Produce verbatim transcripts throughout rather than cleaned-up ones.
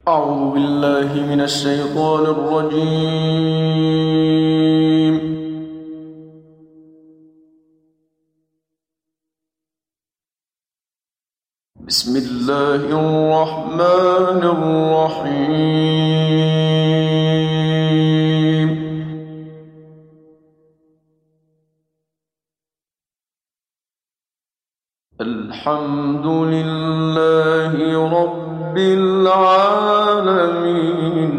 أعوذ بالله من الشيطان الرجيم. بسم الله الرحمن الرحيم. الحمد لله رب العالمين.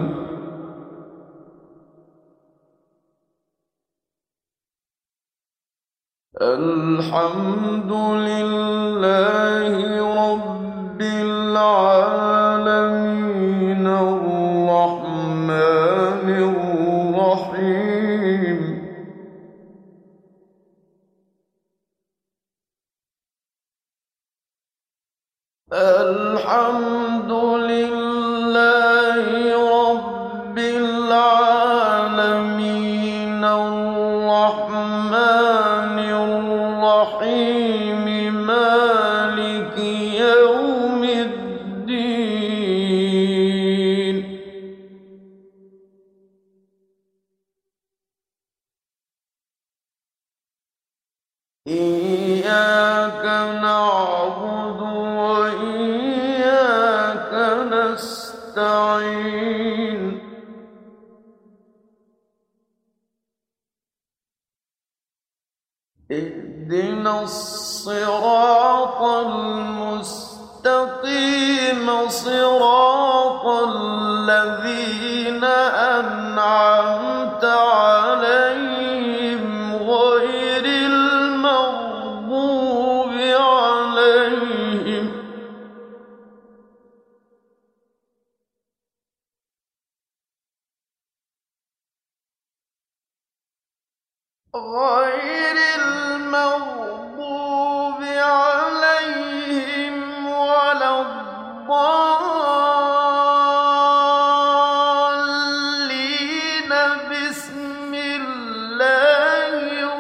الحمد لله رب العالمين الرحمن الرحيم. الحمد لله رب العالمين الرحمن الرحيم مالك يوم الدين. إياك نعبد وإياك نستعين. اهدنا الصراط المستقيم صراط الذين أنعمت عليهم غير المغضوب عليهم غير المغضوب عليهم ولا الضالين. بسم الله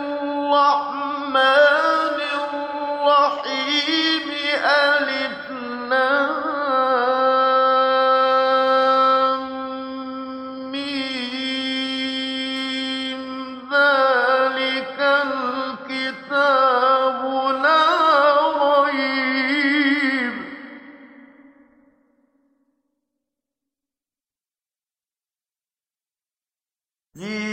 الرحمن الرحيم. ألف لام ميم. ذلك الكتاب لا ريب فيه